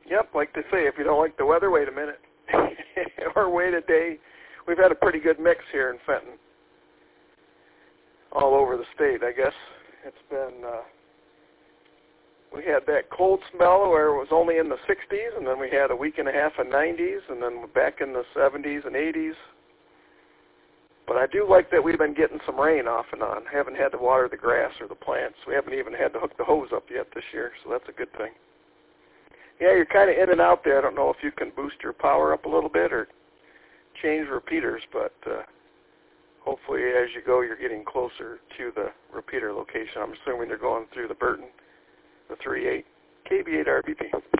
Yep, like they say, if you don't like the weather, wait a minute. Or wait a day. We've had a pretty good mix here in Fenton. All over the state, I guess. It's been, we had that cold spell where it was only in the 60s, and then we had a week and a half of 90s, and then we're back in the 70s and 80s. But I do like that we've been getting some rain off and on. Haven't had to water the grass or the plants. We haven't even had to hook the hose up yet this year, so that's a good thing. Yeah, you're kind of in and out there. I don't know if you can boost your power up a little bit or change repeaters, but hopefully as you go, you're getting closer to the repeater location. I'm assuming they're going through the Burton, the 3.8, KB8 RBP.